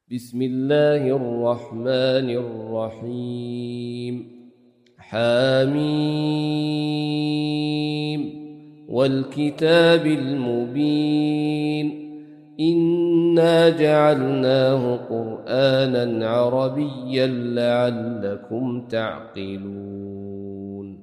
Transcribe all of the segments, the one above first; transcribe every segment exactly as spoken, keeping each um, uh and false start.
بسم الله الرحمن الرحيم. حميم والكتاب المبين إنا جعلناه قرآنا عربيا لعلكم تعقلون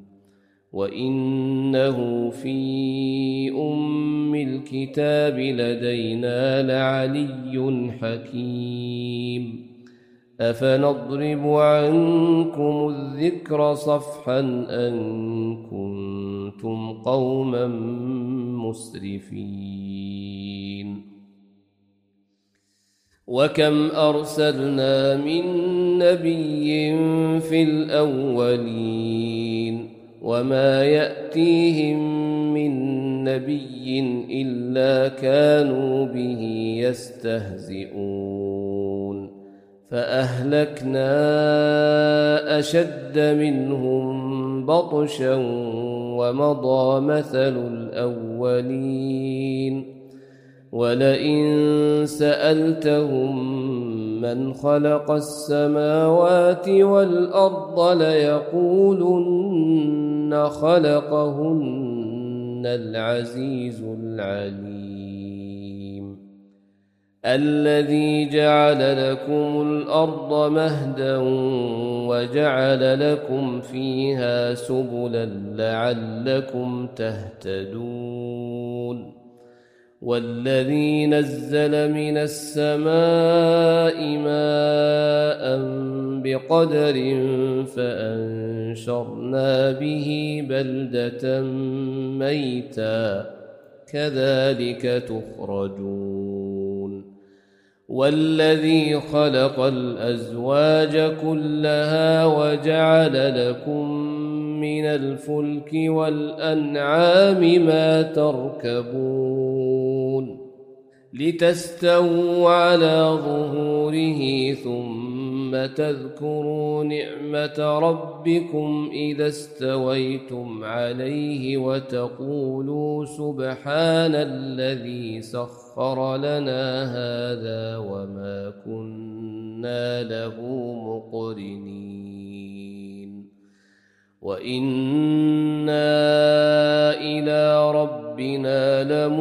وإنه في أم الكتاب لدينا لعلي حكيم أفنضرب عنكم الذكر صفحا أن كنتم قوما مسرفين وكم أرسلنا من نبي في الأولين وما يأتيهم من نبي إلا كانوا به يستهزئون فأهلكنا أشد منهم بطشا ومضى مثل الأولين ولئن سألتهم من خلق السماوات والأرض ليقولن خلقهن العزيز العليم الذي جعل لكم الأرض مهدا وجعل لكم فيها سبلا لعلكم تهتدون والذي نزل من السماء ماء بقدر فأنشرنا به بلدة ميتا كذلك تخرجون والذي خلق الأزواج كلها وجعل لكم من الفلك والأنعام ما تركبون لتستووا على ظهوره ثم تذكروا نعمة ربكم إذا استويتم عليه وتقولوا سبحان الذي سخر لنا هذا وما كنا له مقرنين وإنا إلى ربنا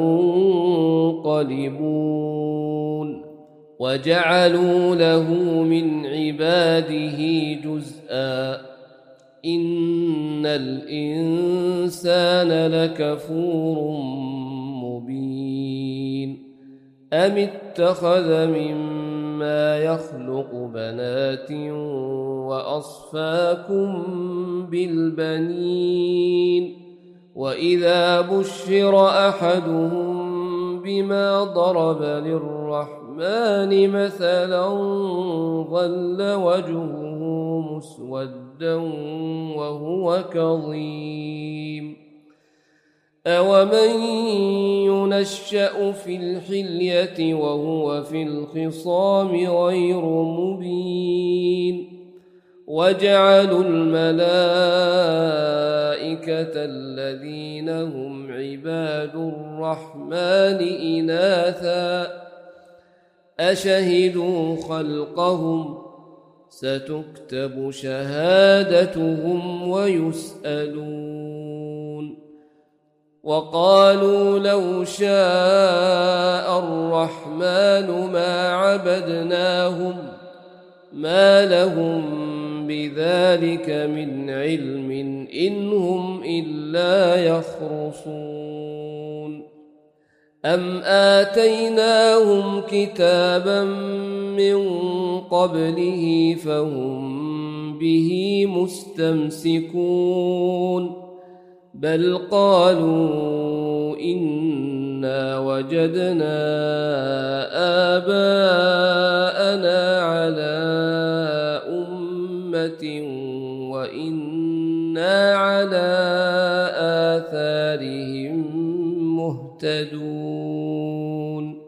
لمنقلبون وجعلوا له من عباده جزءا إن الإنسان لكفور مبين أم اتخذ مما يخلق بنات وأصفاكم بالبنين وإذا بشر أحدهم بما ضرب للرحمن مثلا ظل وجهه مسودا وهو كظيم أومن ينشأ في الحلية وهو في الخصام غير مبين وجعلوا الملائكة الذين هم عباد الرحمن إناثا أشهدوا خلقهم ستكتب شهادتهم ويسألون وقالوا لو شاء الرحمن ما عبدناهم ما لهم بذلك من علم إن هم إلا يخرصون أم آتيناهم كتابا من قبله فهم به مستمسكون بل قالوا إنا وجدنا آباءنا على أمة وإنا على آثارهم مهتدون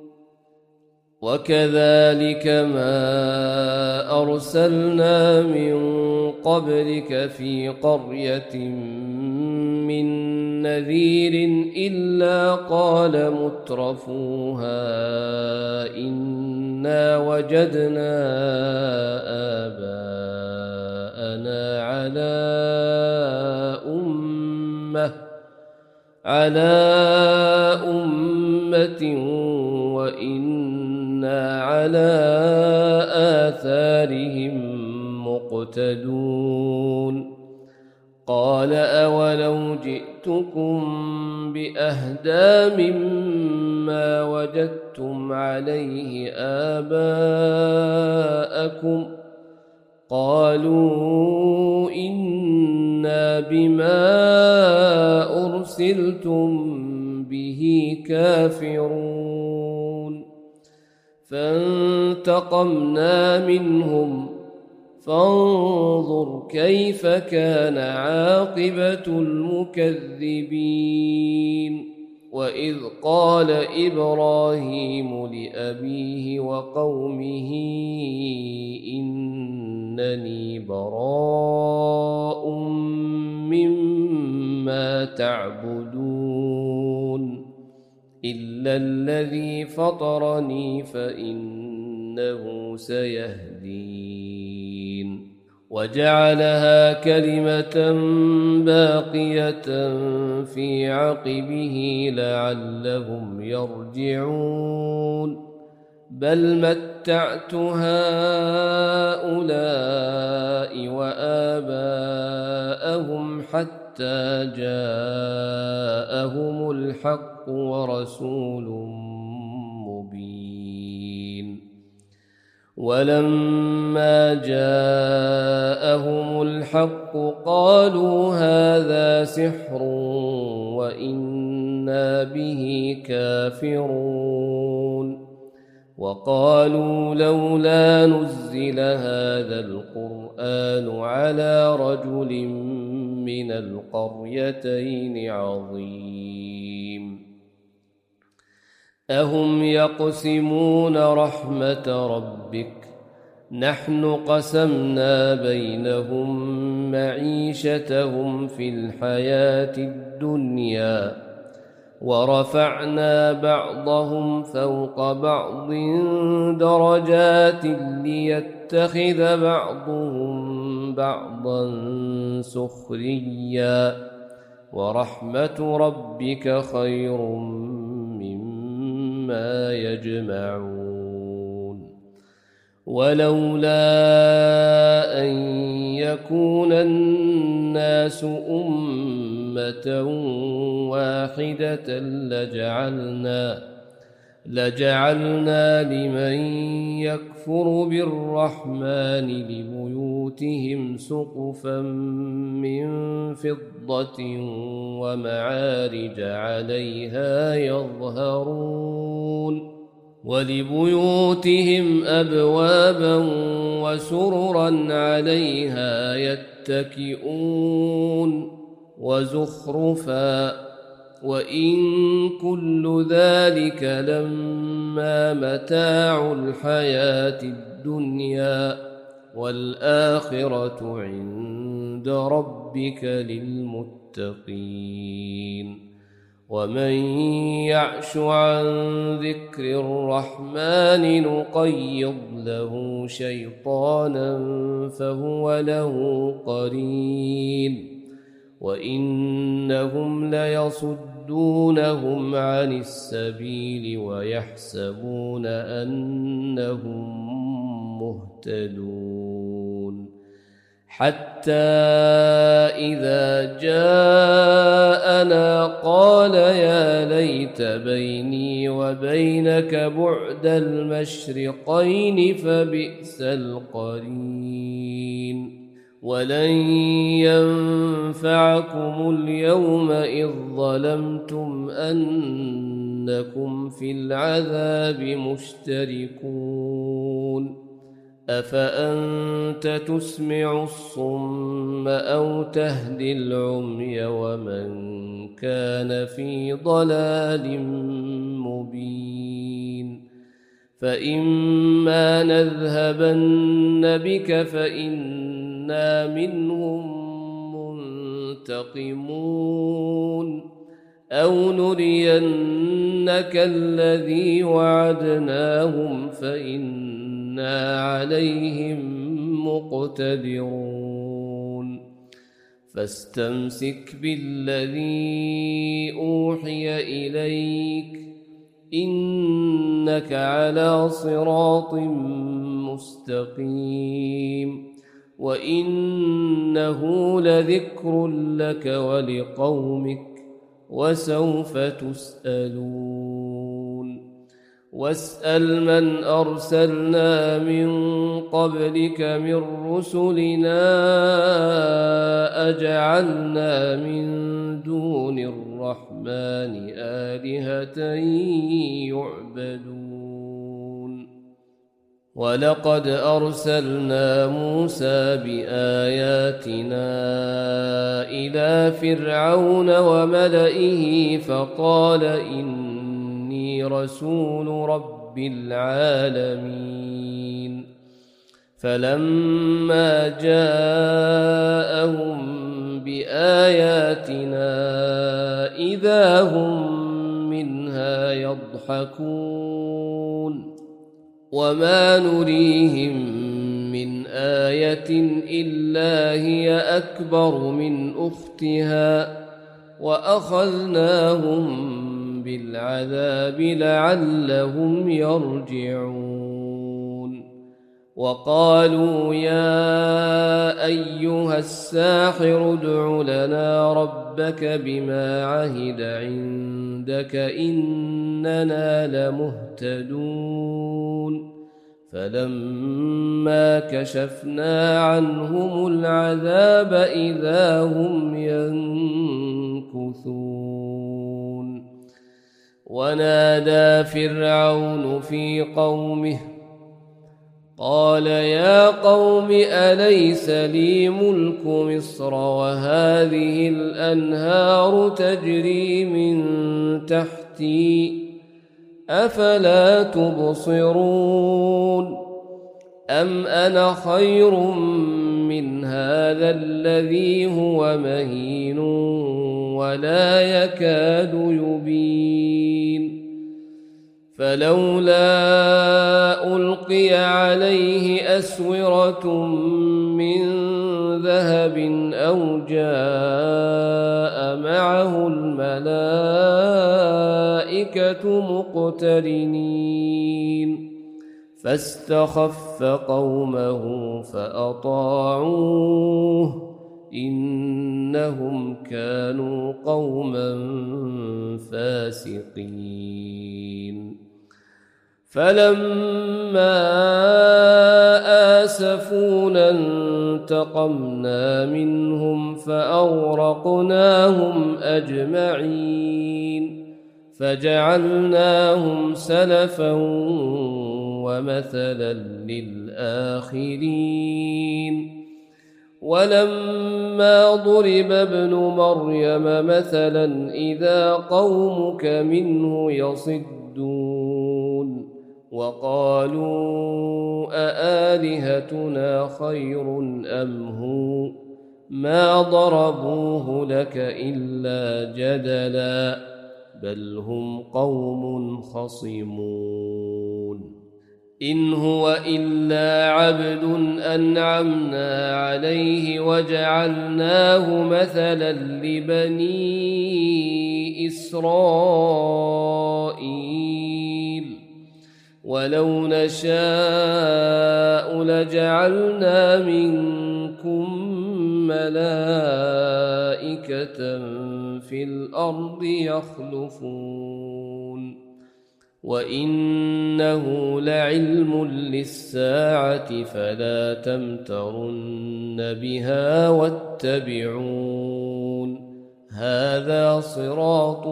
وكذلك ما أرسلنا من قبلك في قرية من نذير إلا قال مترفوها إنا إنا وجدنا آباءنا على أمة على أمة وإنا على آثارهم مقتدون قال أولو جئتكم بأهدى مما وجدتم عليه آباءكم قالوا إنا بما أرسلتم به كافرون فانتقمنا منهم فانظر كيف كان عاقبة المكذبين وإذ قال إبراهيم لأبيه وقومه إنني براء مما تعبدون إلا الذي فطرني فإنه سيهدين وجعلها كلمة باقية في عقبه لعلهم يرجعون بل متعت هؤلاء وآباءهم حتى جاءهم الحق ورسول مبين ولما جاءهم الحق قالوا هذا سحر وإنا به كافرون وقالوا لولا نزل هذا القرآن على رجل من القريتين عظيم أهم يقسمون رحمة ربك نحن قسمنا بينهم معيشتهم في الحياة الدنيا ورفعنا بعضهم فوق بعض درجات ليتخذ بعضهم بعضا سخريا ورحمة ربك خير مما يجمعون ولولا أن يكون الناس أمة واحدة لجعلنا لجعلنا لمن يكفر بالرحمن لبيوتهم سقفا من فضة ومعارج عليها يظهرون ولبيوتهم أبوابا وسررا عليها يتكئون وزخرفا وإن كل ذلك لما متاع الحياة الدنيا والآخرة عند ربك للمتقين ومن يعش عن ذكر الرحمن نقيض له شيطانا فهو له قرين وإنهم ليصدونهم عن السبيل ويحسبون أنهم مهتدون حتى إذا جاءنا قال يا ليت بيني وبينك بعد المشرقين فبئس القرين ولن ينفعكم اليوم إذ ظلمتم أنكم في العذاب مشتركون أفأنت تسمع الصم أو تهدي العمي ومن كان في ضلال مبين فإما نذهبن بك فإنا منهم منتقمون أو نرينك الذي وعدناهم فإنا عليهم مقتدرون فاستمسك بالذي أوحي إليك إنك على صراط مستقيم وإنه لذكر لك ولقومك وسوف تسألون واسأل من أرسلنا من قبلك من رسلنا أجعلنا من دون الرحمن آلهة يعبدون ولقد أرسلنا موسى بآياتنا إلى فرعون وملئه فقال إني رسول رب العالمين فلما جاءهم بآياتنا إذا هم منها يضحكون وما نريهم من آية إلا هي أكبر من أختها وأخذناهم بالعذاب لعلهم يرجعون وقالوا يا أيها الساحر ادع لنا ربك بما عهد عندك إننا لمهتدون فلما كشفنا عنهم العذاب إذا هم ينكثون ونادى فرعون في قومه قال يا قوم أليس لي ملك مصر وهذه الأنهار تجري من تحتي أفلا تبصرون أم أنا خير من هذا الذي هو مهين ولا يكاد يبين فلولا ألقي عليه أسورة من ذهب أو جاء معه الملائكة مقترنين فاستخف قومه فأطاعوه إنهم كانوا قوما فاسقين فلما آسفونا انتقمنا منهم فأغرقناهم أجمعين فجعلناهم سلفا ومثلا للآخرين ولما ضرب ابن مريم مثلا إذا قومك منه يصدون وقالوا أآلهتنا خير أم هو ما ضربوه لك إلا جدلا بل هم قوم خصمون إن هو إلا عبد أنعمنا عليه وجعلناه مثلا لبني إسرائيل ولو نشاء لجعلنا منكم ملائكة في الأرض يخلفون وإنه لعلم للساعة فلا تمترن بها واتبعون هذا صراط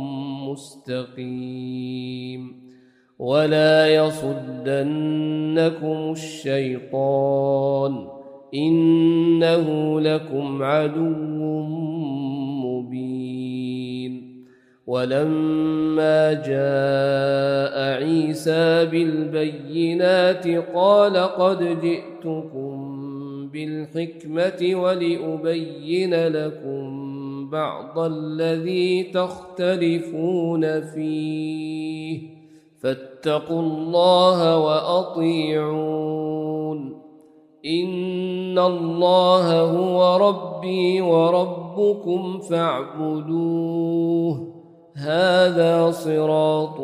مستقيم ولا يصدنكم الشيطان إنه لكم عدو مبين ولما جاء عيسى بالبينات قال قد جئتكم بالحكمة ولأبين لكم بعض الذي تختلفون فيه فاتقوا الله وأطيعون إن الله هو ربي وربكم فاعبدوه هذا صراط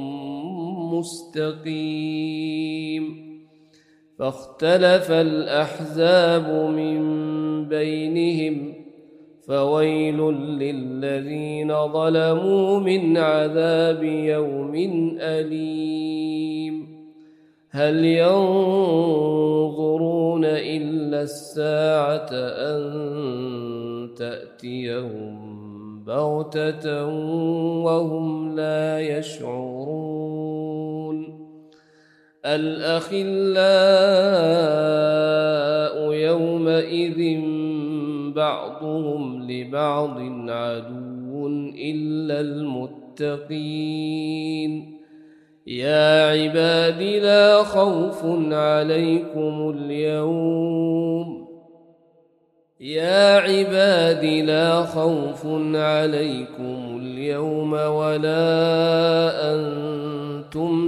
مستقيم فاختلف الأحزاب من بينهم فويل للذين ظلموا من عذاب يوم أليم هل ينظرون إلا الساعة أن تأتيهم بغتة وهم لا يشعرون الأخلاء يومئذ بعضهم لبعض عدو إلا المتقين يا عباد لا خوف عليكم اليوم يا عباد لا خوف عليكم اليوم ولا أنتم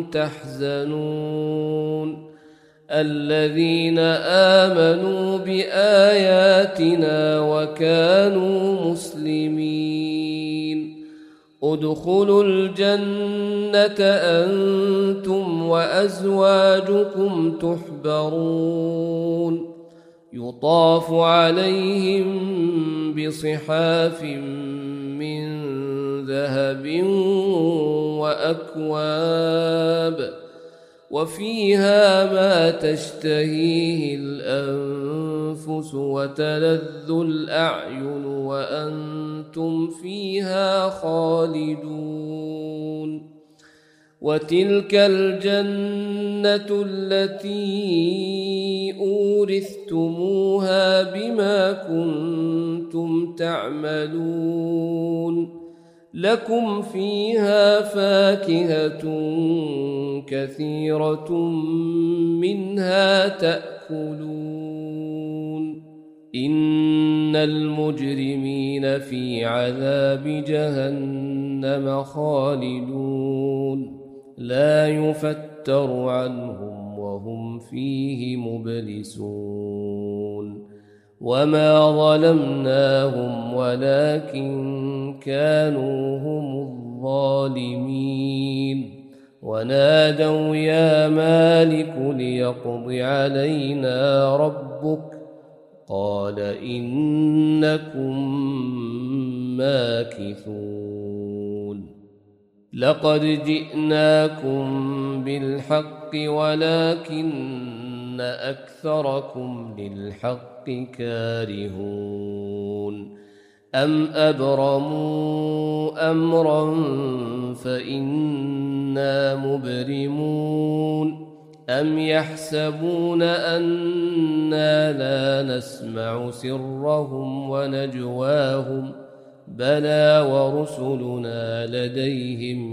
تحزنون الذين آمنوا بآياتنا وكانوا مسلمين ادخلوا الجنة أنتم وأزواجكم تحبرون يطاف عليهم بصحاف من ذهب وأكواب وفيها ما تشتهيه الأنفس وتلذ الأعين وأنتم فيها خالدون وتلك الجنة التي أورثتموها بما كنتم تعملون لكم فيها فاكهة كثيرة منها تأكلون إن المجرمين في عذاب جهنم خالدون لا يفتر عنهم وهم فيه مبلسون وما ظلمناهم ولكن كانوا هم الظالمين ونادوا يا مالك ليقض علينا ربك قال إنكم ماكثون لقد جئناكم بالحق ولكن أكثركم للحق كارهون أم أبرموا أمرا فإنا مبرمون أم يحسبون أنا لا نسمع سرهم ونجواهم بلى ورسلنا لديهم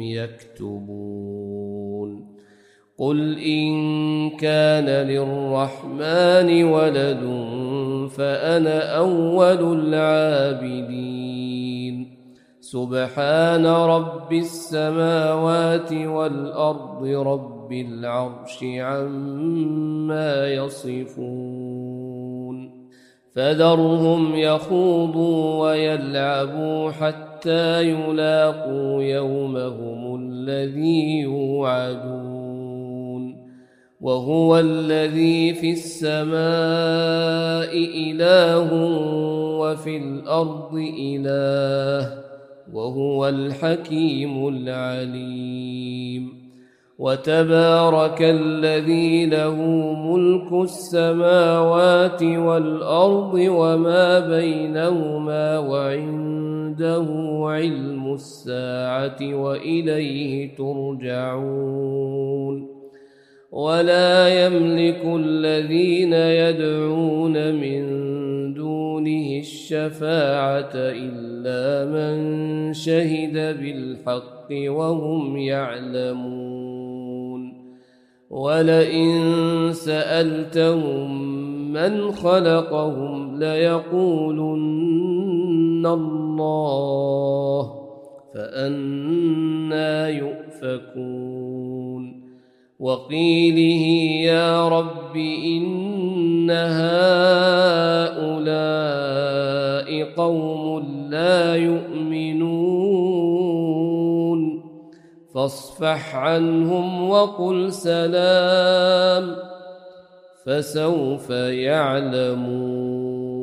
يكتبون قل إن كان للرحمن ولد فأنا أول العابدين سبحان رب السماوات والأرض رب العرش عما يصفون فذرهم يخوضوا ويلعبوا حتى يلاقوا يومهم الذي يوعدون وهو الذي في السماء إله وفي الأرض إله وهو الحكيم العليم وتبارك الذي له ملك السماوات والأرض وما بينهما وعنده علم الساعة وإليه ترجعون ولا يملك الذين يدعون من دونه الشفاعة إلا من شهد بالحق وهم يعلمون ولئن سألتهم من خلقهم ليقولن إن الله فأنى يؤفكون وقيله يا رب إن هؤلاء قوم لا يؤمنون فاصفح عنهم وقل سلام فسوف يعلمون